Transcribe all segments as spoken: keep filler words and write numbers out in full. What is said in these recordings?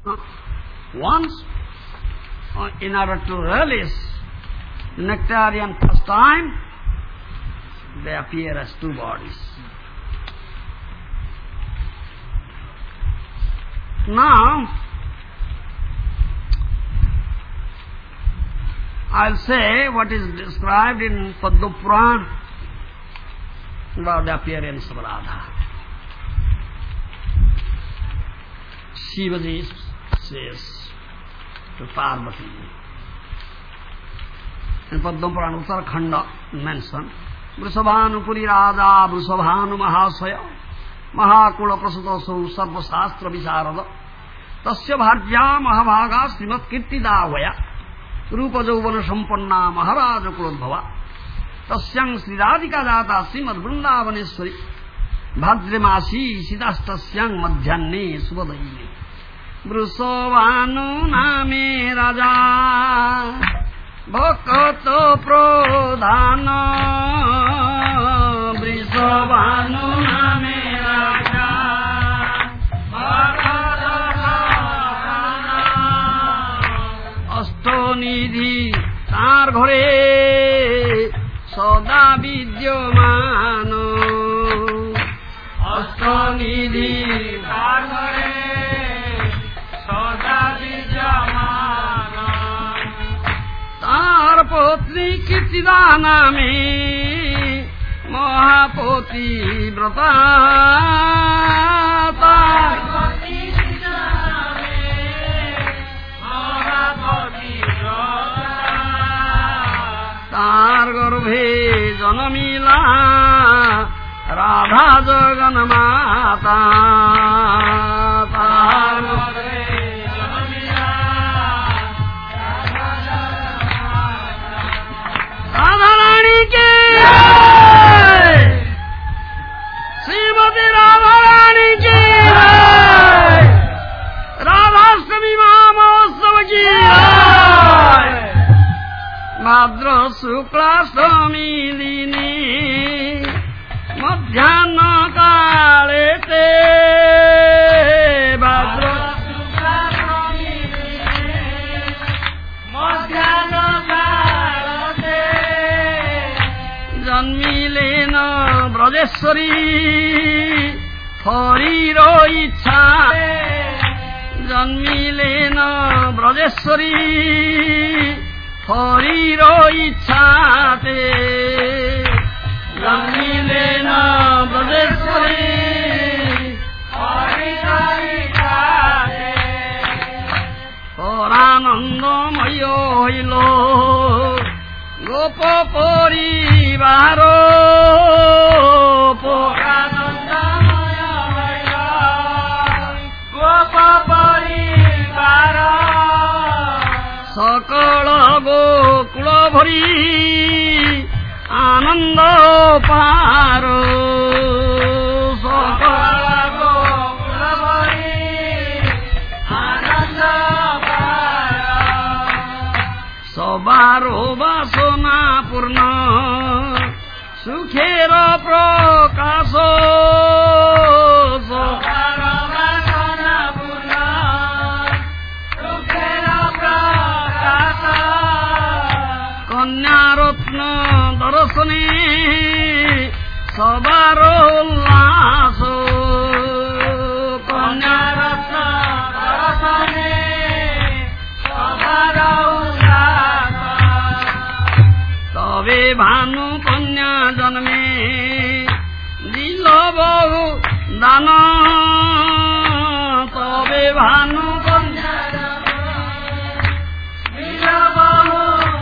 Once, in order to relish nectarian pastime, they appear as two bodies. Now, I'll say what is described in Padma Purana about the appearance of Radha. Shivaji says to Parvati, in Padma Purana Uttarakhanda mentioned, Vrishabhanu Puri Radha Vrishabhanu Mahasaya Mahakula Prasutasu Sarva Shastra Visarada Tasya Bharjya Mahabhaga Srimat Kirtidavaya Rupa Jauvana Sampanna Maharaja Kulodbhava Tasyang Sri Radhika Data Srimad Vrindavaneshwari Bhadrimasi Sidastasyang Madhyanne Subhadayini Vrishabhanu Name Raja Bhakato Pradhana Vrishabhanu Name Raja Bhakato Pradhana Astonidhi তার ঘরে সদা বিদ্যমান অষ্টনিধি তার ঘরে সদা বিদ্যমান তার পত্নী কীর্তিদা নামে মহাপতি ব্রতা তার তার গর্ভে জন্মিলা রাধা জগন মাতা তার গর্ভে জন্মিলা রাধা রানীকে শ্রীমতী রাধা রানীকে রাধাষ্টমী মহোৎসব কি ভাদ্র শুক্লাষ্টমী দিনে মধ্যাহ্ন কালেতে ভাদ্র শুক্লাষ্টমী দিনে মধ্যাহ্ন কালেতে জন্মিলেন ব্রজেশ্বরী হরির ইচ্ছা জন্মিলেন ব্রজেশ্বরী হরির ইচ্ছাতে জন্মিলেন ব্রজেশ্বরী হরির ইচ্ছাতে পরানন্দময় হইল গোপ পরিবার পরানন্দময় হইল গোপ পরিবার সকল গোকুল ভরি আনন্দ পার সকল গোকুল ভরি আনন্দ পার সবার বাসনা পূর্ণ সুখের প্রকাশ সবার বাসনা পূর্ণ সুখের কন্যারত্ন দর্শনে সবার উল্লাস কন্যারত্ন দর্শনে সবার উল্লাস তবে ভানু কন্যা জন্মে দিল বহু দান তবে ভানু কন্যা দিল বহু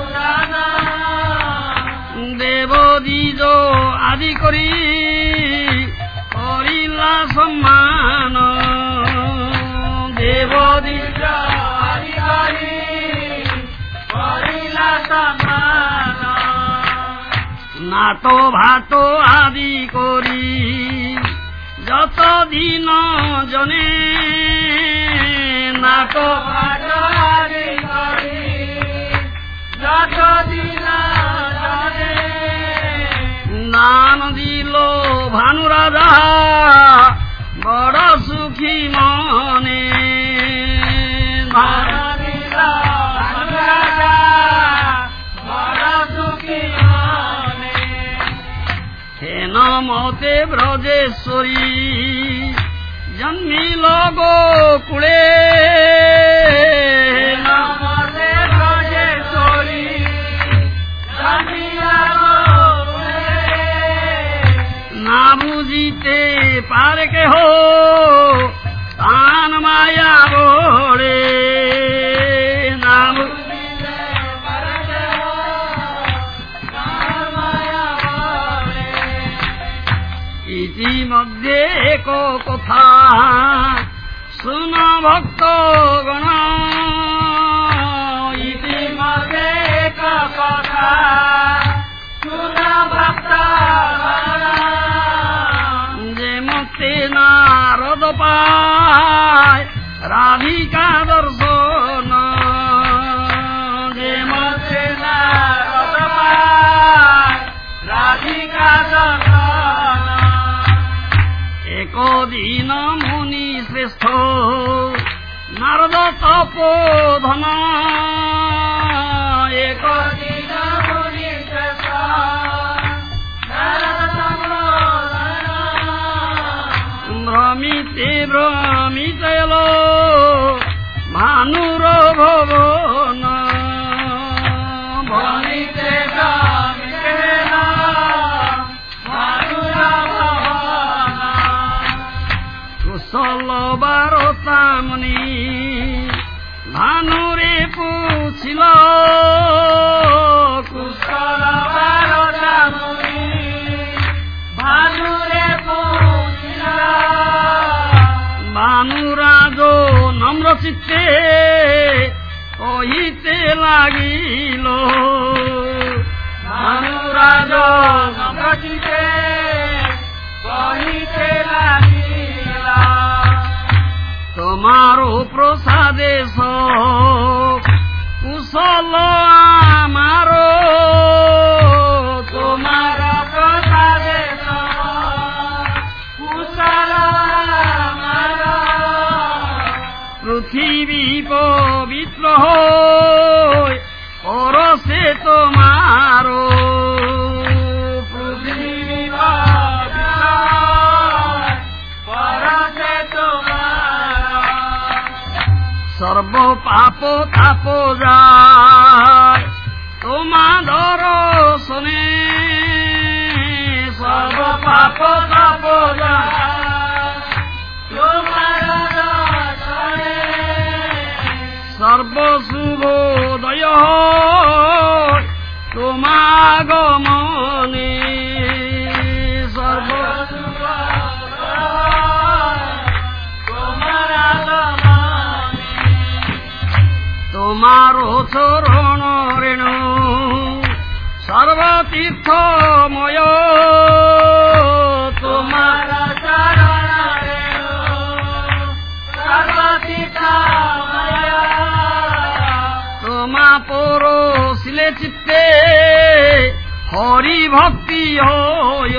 দেব দ্বিজ আদি করি করিলা সম্মান দেব দ্বিজ আদি করি করিলা সম্মান নাট ভাট আদি করি যত দিন জনে নাট ভাট আদি করি যত দিন দান দিল ভানু রাজা বড় সুখী মনে হেন মতে ব্রজেশ্বরী জন্মিল গোকুলে না বুঝিতে পারে কেহ তান মায়া বড়ে না বুঝিতে পারে কেহ তান মায়া বড়ে। ইতিমধ্যে এক কথা শুন ভক্তগণ, ইতিমধ্যে এক কথা শুন ভক্তগণ, যে মতে নারদ পায় রাধিকা দর্শন, যে মতে নারদ পায় রাধিকা দর্শন। একদিন মুনি শ্রেষ্ঠ নারদ তপোধন, একদিন মুনি শ্রেষ্ঠ নারদ তপোধন, ভ্রমিতে ভ্রমিতে এলো ভানুর ভবন, ভ্রমিতে ভ্রমিতে এলো ভানুর ভবন। কুশল বারতা মুনি ভানুরে পুছিল, কুশল বারতা মুনি ভানুরে পুছিল। ভানুরাজ নম্র চিত্তে কহিতে লাগিল, ভানুরাজ নম্র চিত্তে কহিতে লাগিল, তোমারো প্রসাদে কুশল আমারো, তোমার প্রসাদে কুশল আমারো। পৃথিবী পবিত্র হয় পরশে তোমারো, পৃথিবী পবিত্র হয় পরশে তোমারো। সর্ব পাপ তাপ যায় তোমার শোনে, সর্ব পাপ তাপ যায় তোমার শোনে। সর্ব শুভোদয় তোমাগমনে, সর্ব তোমার চরণ রেণু সর্বতীর্থময়, তোমার চরণ রেণু সর্বতীর্থময়। তোমা পরশিলে চিত্তে হরি ভক্তি হয়,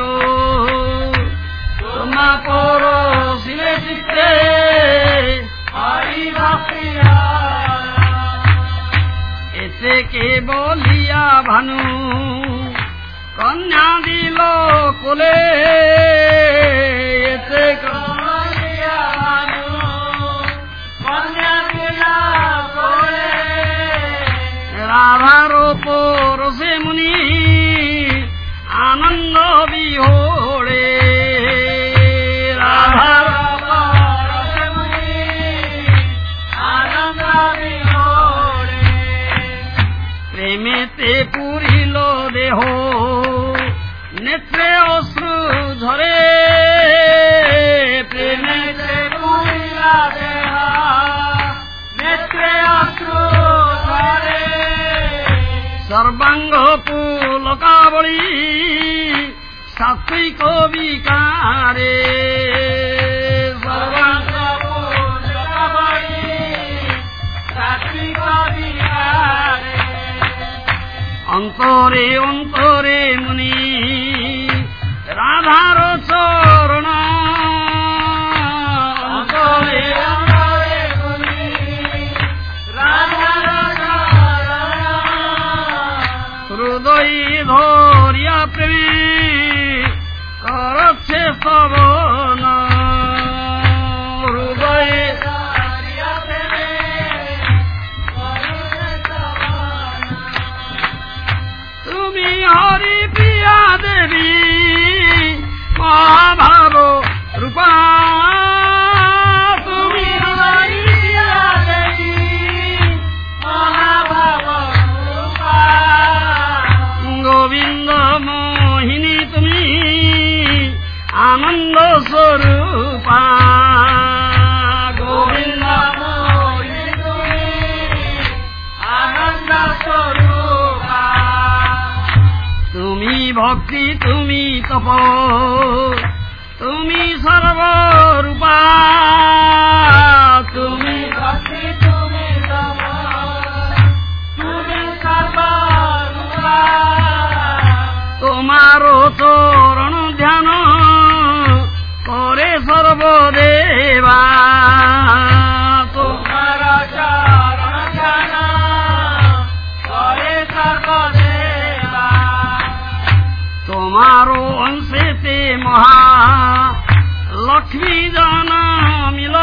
তোমা পরশিলে চিত্তে হরি ভক্তি হয়। এতে কে বলিয়া ভানু কন্যা দিল কোলে, এতে বলিয়া ভানু কন্যা দিল কোলে। রাধার পরশে মুনি আনন্দ বিহোড়ে, রাধার পরশে মুনি আনন্দ বিহোড়ে। প্রেমেতে পুরিল দেহ নেত্রে অশ্রু ঝরে, প্রেমেতে পুরিল দেহ নেত্রে অশ্রু ঝরে। সর্বাঙ্গ পুলকাবলী সাত্বিক বিকারে, সর্বাঙ্গ পুলকাবলী সাত্বিক বিকারে। অন্তরে অন্তরে মুনি রাধার চরণ, অন্তরে অন্তরে মুনি সবন হৃদয়ে তুমি হরি প্রিয়া দেবী মহাভাব রূপা তুমি হরি প্রিয়া দেবী মহাভাব রূপা গোবিন্দ মোহিনী তুমি আনন্দ স্বরূপা গোবিন্দ মোহিনী তুমি আনন্দ স্বরূপা তুমি ভক্তি তুমি তপ তুমি সর্বরূপা তুমি ভক্তি তুমি তপ তুমি সর্বরূপা তোমার চরণ ধ্যান করে সর্বদেবা তোমার চরণ ধ্যান করে সর্বদেবা তোমার অংশেতে মহা লক্ষ্মী জনমিল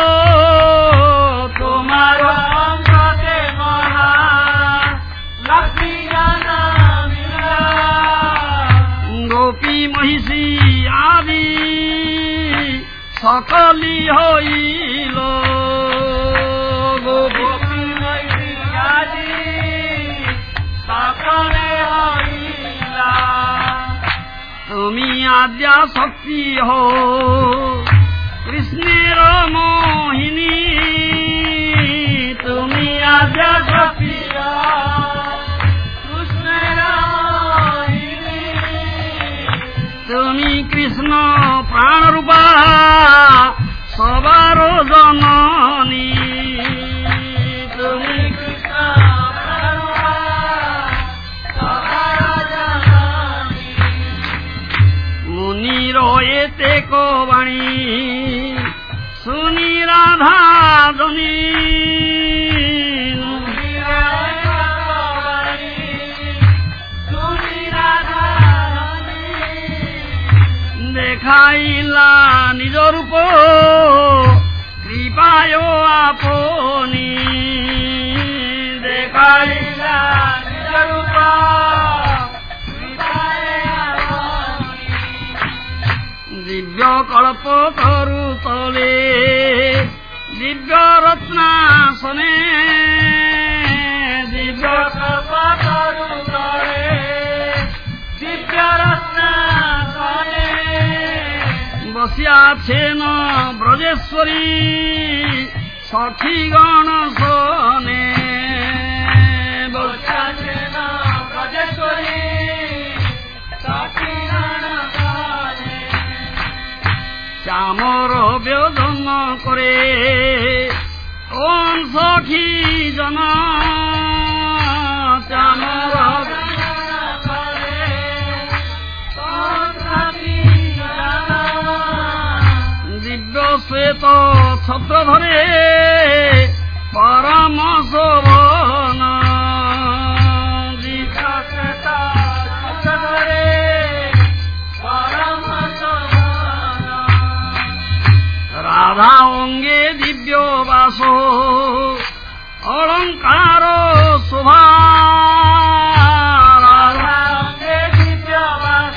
তোমার অংশতে মহা লক্ষ্মী জনমিল গোপী মহিষী আদি সকলি হইল গোপী মহিষী আদি সকলে হইল তুমি আদ্যা শক্তি হো কৃষ্ণের মোহিনী তুমি আদ্যা শক্তি কৃষ্ণের মোহিনী তুমি কৃষ্ণ প্রাণরূপা সবার জননী তুমি কৃষ্ণ প্রাণরূপা সবার জননী মুনির এতে কবাণী শুনি রাধা জনী দেখাইলা নিজ রূপ কৃপায় আপনি দেখাইলা নিজ রূপ দিব্য কল্প করু তলে দিব্য রত্নাসনে দিব্য কল্প করু তলে দিব্য রত্নাসনে বসিয়াছেন ব্রজেশ্বরী সখীগণ শোনে বসিয়াছেন ব্রজেশ্বরী সখীগণ শোনে চামর বেদন করে ওম সখী জন চামর দিব্য শ্বেত ছত্র ধরে পরম শোভন দিব্য শ্বেত ছত্র ধরে পরম শোভন রাধা অঙ্গে দিব্য বাস অলঙ্কার শোভা রাধা অঙ্গে দিব্য বাস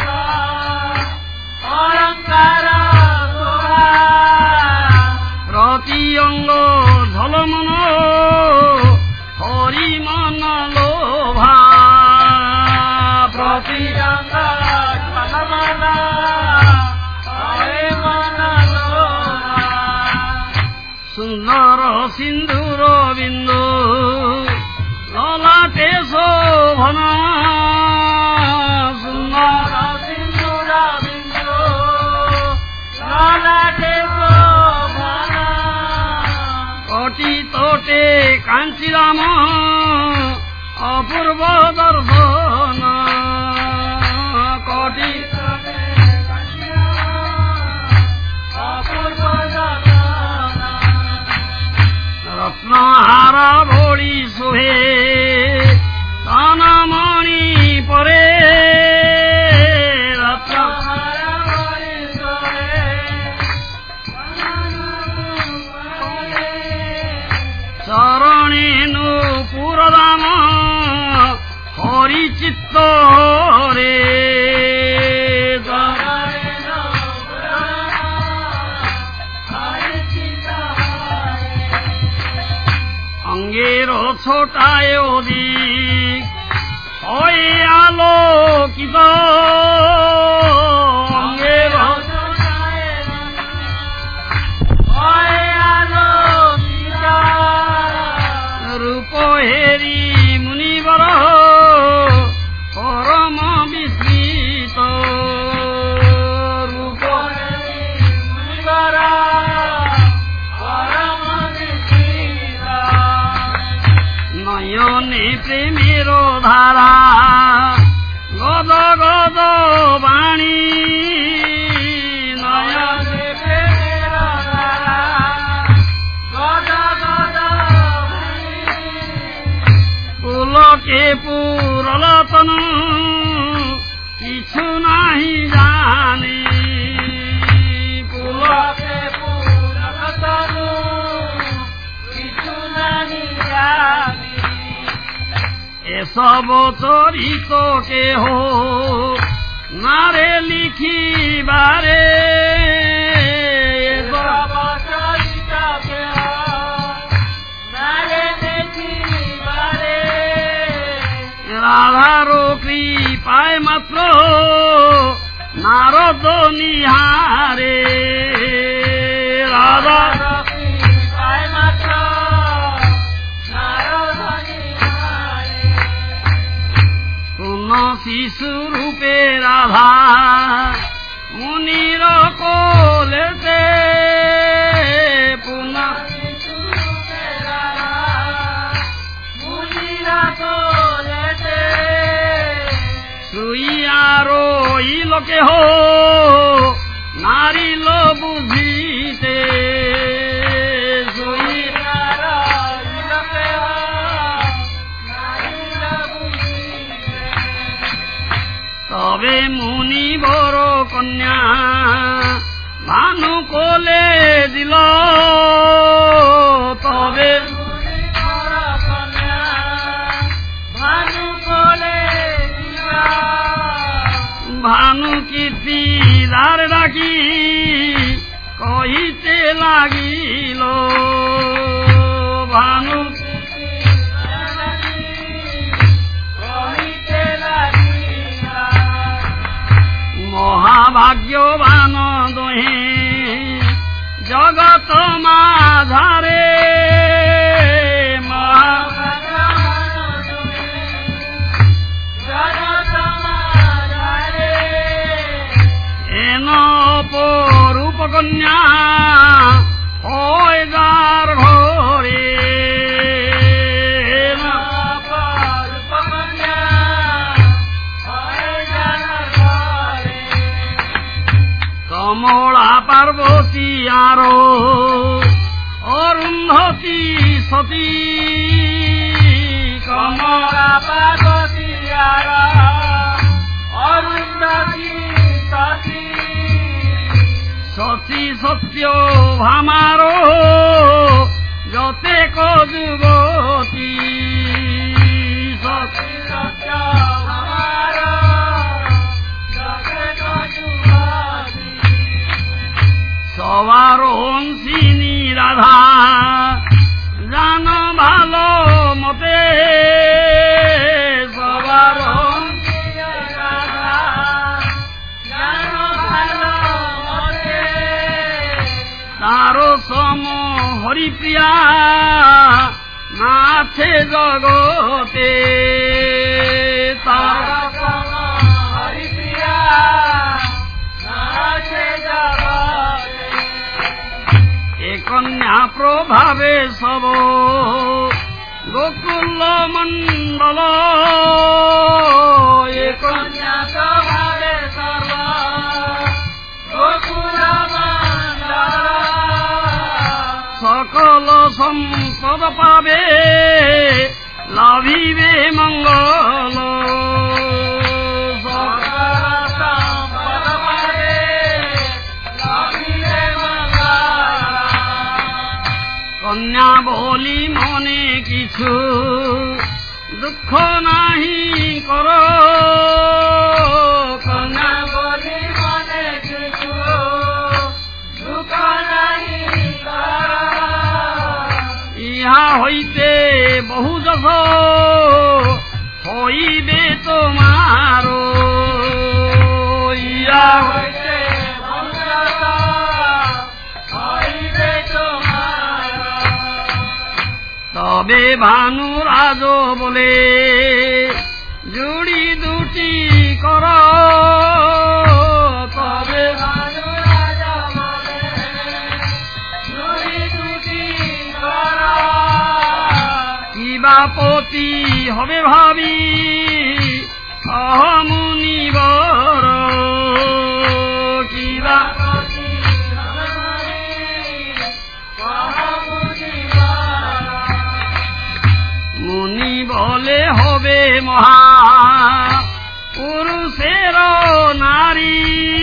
অলঙ্কার প্রতি অঙ্গ ঝলমন হরি মন লোভা প্রতি অঙ্গ ঝলমন হরি মন লোভা সুন্দর সিন্ধুর বিন্দু ললাটে শোভন সুন্দর সিন্ধুর বিন্দু ললাটে কোটি তোটে কাঞ্চিরাম অপূর্ব দর্শন কোটি অপূর্ব দর্শন রত্নহার ভরি সোহে তনমণি পরে রত্নহার ভরি সোহে চরণেনু পুরদাম হরিচিত্ত রে অঙ্গের ছোটায় অধিক হয়ে আলোকিত অঙ্গের রূপ হেরি মুনিবর পরম বিস্মৃত রূপ মুনিবর পরম বিস্মৃত নয়নে প্রেমের ধারা গদ গদ বাণী নয়নে প্রেমের ধারা গদ গদ পুলকে পুরলতন কিছু নাহি জানি পুলকে পুরলতন কিছু নাহি জানি এসব চরিত কেহ নারে লিখিবারে এসব চরিত কেহ নারে লিখিবারে রাধার কৃপায় মাত্র নারদ নিহারে রাধার কৃপায় মাত্র নারদ নিহারে পূর্ণ শিশু রূপে রাধা মুনির কোলেতে পূর্ণ শিশু রূপে রাধা মুনির কোলেতে শুইয়ারো ইলোকে হো নারিল বুঝিতে শুইয়ারো ইলোকে হো নারিল বুঝিতে তবে মুনি বড় কন্যা ভানু কোলে দিল তবে মুনি বড় কন্যা ভানু কোলে দিল ভানু কীর্তি দ্বার ডাকি কহিতে লাগিল ভানু কীর্তি দ্বার ডাকি কহিতে লাগিল মহাভাগ্যবান দোহে জগত মাঝারে মহাভাগ্যবান দোহে জগত মাঝারে এন অপরূপ কন্যা হয় যার ঘরে এন অপরূপ কন্যা হয় যার ঘরে কমলা পার্বতী আর অরুন্ধতী সতী কমলা পার্বতী আর অরুন্ধতী সতী সতী সত্য ভামার যতে কযুগতী সতী সত্য ভামার যতে কযুগতী সবার অংশিনী রাধা জান ভালো মতে সবার অংশিনী রাধা জান ভালো মতে তার সম হরিপ্রিয়া নাথে জগতে তার সম হরিপ্রিয়া নাথে জগতে এ কন্যা প্রভাবে সব গোকুল মণ্ডল এ কন্যা প্রভাবে সর্ব গোকুল মণ্ডল সকল সম্পদ পাবে লাভিবে মঙ্গল সকল সম্পদ পাবে লাভিবে মঙ্গল কন্যা বলি মনে কিছু দুঃখ নাহি কর কন্যা বলি মনে কিছু দুঃখ নাহি কর ইহা হইতে বহু যশ হইবে তোমার ইহা হইতে বহু যশ হইবে তোমার তবে ভানুরাজ বলে জুড়ি দুটি কর তবে ভানুরাজ বলে জুড়ি দুটি কর কিবা পতি হবে ভাবি অহমুনিবর কিবা পতি হবে ভাবি মুনি বলে হবে মহা পুরুষের নারী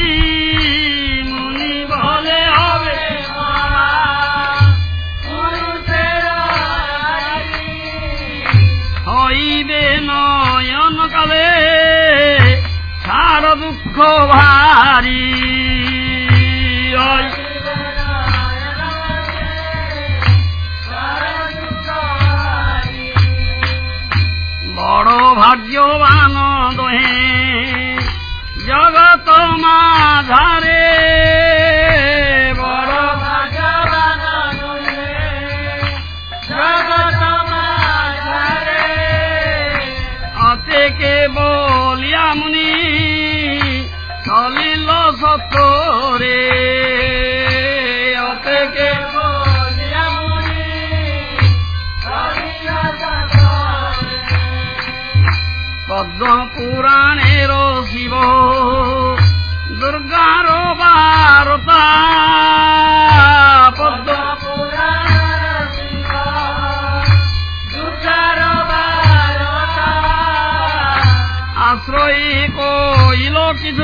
মুনি বলে হবে মহা পুরুষের নারী হইবে নয়ন কালে সার দুঃখ ভারী বড় ভাগ্যবান দোহে জগত মাঝারে বড় ভাগ্যবান দোহে জগত মাঝারে অতেকে বলিয়া মুনি চলিল সতরে অতেকে বলিয়া মুনি চলিল পদ্ম পুরাণের শিব দুর্গার বারতা পদ্ম পুরাণের শিব দুর্গার বারতা আশ্রয়ী কইল কিছু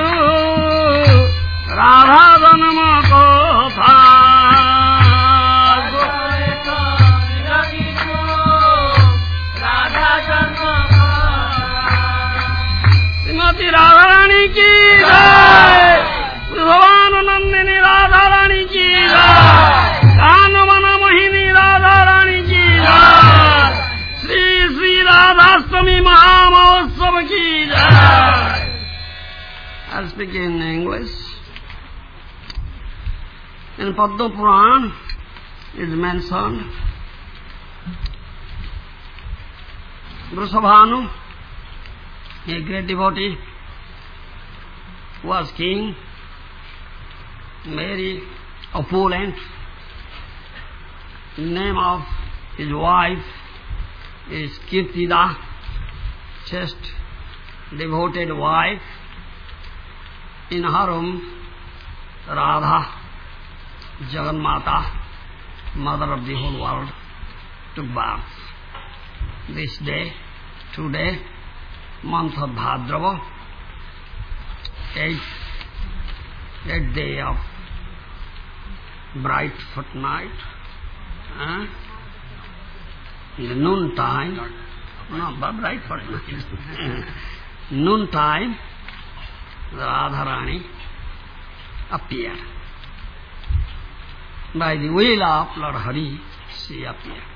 রাধা জন্ম কথা राधा रानी की जय भगवान नंदिनी राधा रानी की जय कान मन मोहिनी राधा रानी की जय श्री श्री राधाष्टमी महामहोत्सव की जय. I'll speak in English. In Padma Puran is mentioned Vrishabhanu, a great devotee, was king, very opulent. Name of his wife is Kirtida, chaste, devoted wife. In her home, Radha, Jagannata, mother of the whole world, took birth. This day, today, month of Bhadrava, eighth, eighth day of bright fortnight, uh, in the noon time, no, bright fortnight, noon time, Radharani appeared. By the will of Lord Hari, she appeared.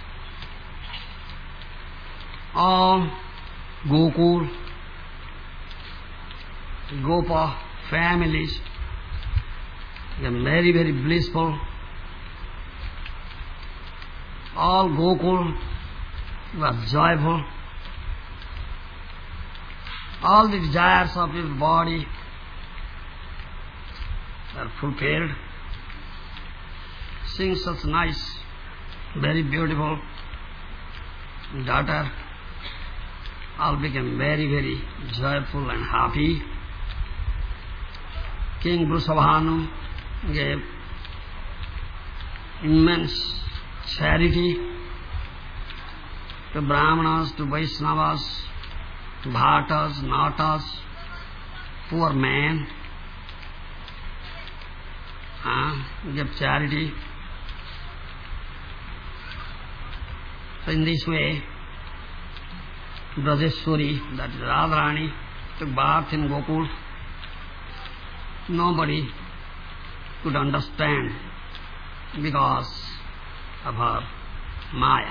All Gokul, Gopa families, they are very, very blissful. All Gokul was joyful. All the desires of his body are fulfilled. Seeing such nice, very beautiful daughter, all became very, very joyful and happy. King Vrishabhanu gave immense charity to Brahmanas, to Vaishnavas, to Bhattas, Natas, poor men. Uh, gave charity. So in this way, Brajeshwari, that is Radharani, took birth in Gokul. Nobody could understand because of her Maya.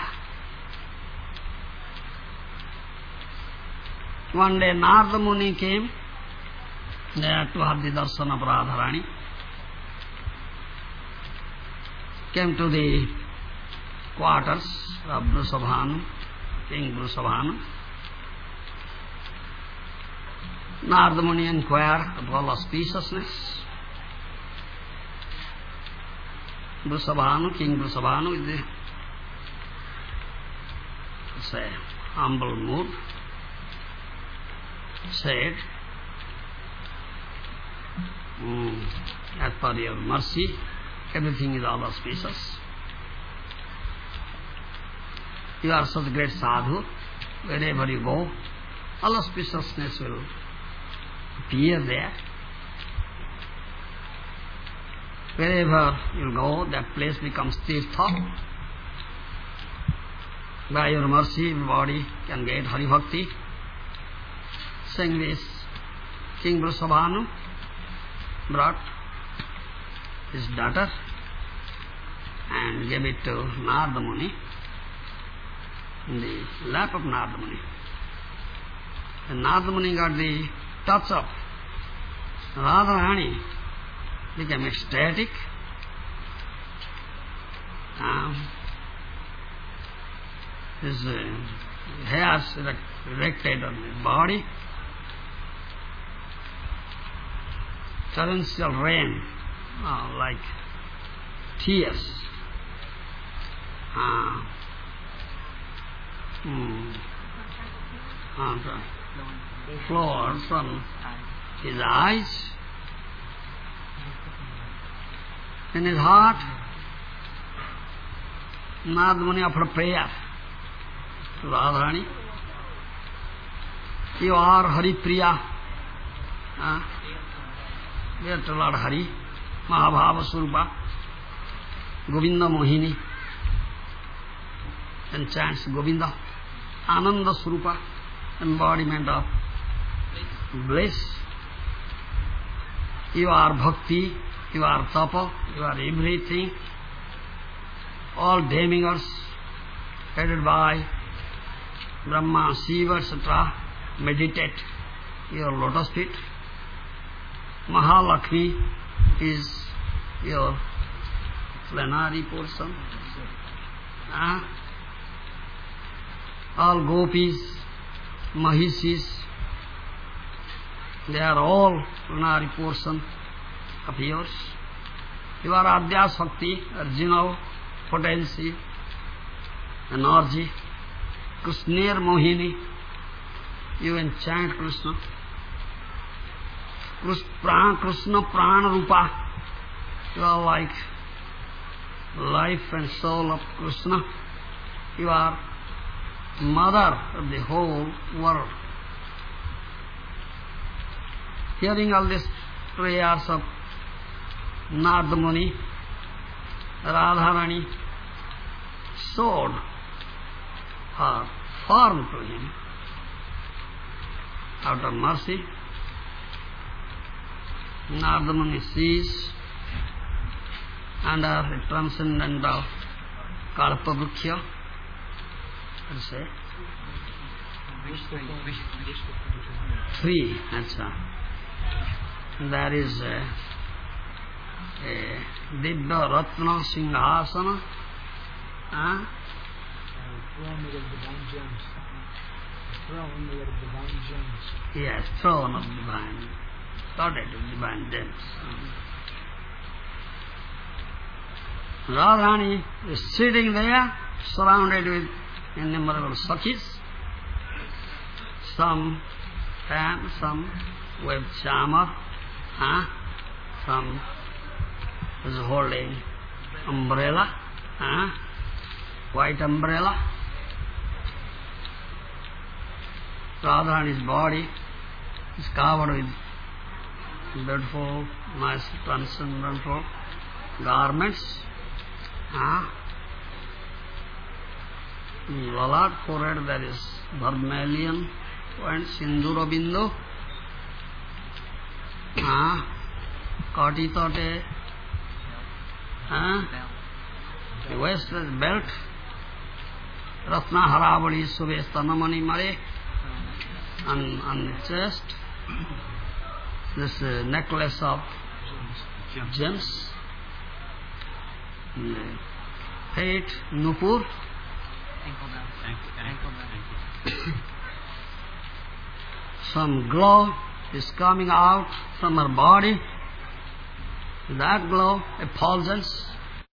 One day Narada Muni came there to have the darshan of Radharani. Came to the quarters of Vrishabhanu, King Vrishabhanu. Narada Muni inquired of all auspiciousness. Vrishabhanu, King Vrishabhanu, is the say, humble mood, said, mm, as per your mercy, everything is all auspicious. You are such a great sadhu, wherever you go, all auspiciousness will appear there. Wherever you go, that place becomes tirtha. By your mercy, everybody can get Hari Bhakti. Saying this, King Vrishabhanu brought his daughter and gave it to Narada Muni in the lap of Narada Muni. And Narada Muni got the touch of Radharani, became ecstatic. Um, his uh, hairs erected on his body. Torrential rain, oh, like tears. Uh, mm, uh, flowed from his eyes. In his heart, Narada Muni offered prayer to Radharani. You are Hari Priya. Uh, dear to Lord Hari, Mahabhava Surupa, Govinda Mohini, and chants Govinda, Ananda Surupa, embodiment of bliss. You are Bhakti, you are Tapa, you are everything. All demigods, headed by Brahma, Shiva, et cetera, meditate your lotus feet. Mahalakshmi is your plenary portion. Uh, all gopis, mahishis, they are all plenary portion of yours. You are Adya Shakti, original potency, energy. Krishner Mohini, you enchant Krishna. Krishna Prana Rupa, you are like life and soul of Krishna. You are mother of the whole world. Hearing all these prayers of Narada Muni, Radharani showed her form to him. Out of mercy, Narada Muni sees under a transcendental Kalpavruksha, what say? Three, acha. There is a, a Dibba Ratna Singhasana, huh? Throne of divine gems. Throne of divine gems. Yes, throne of divine, studded with divine gems. Radharani is sitting there, surrounded with innumerable sakhis. Some fan, some with chamar, huh? Some is holding umbrella, huh? White umbrella. Radharani's body is covered with beautiful, nice, transcendental garments. Huh? Lalat forehead there is vermilion and Sindura Bindu. Ah, Kati Tate. Ah, the waist belt. Ratna Harabadi Sube Stanamani Mare. And on the chest, this uh, necklace of gems. Fate, Nupur. Some glow is coming out from her body. That glow, effulgence,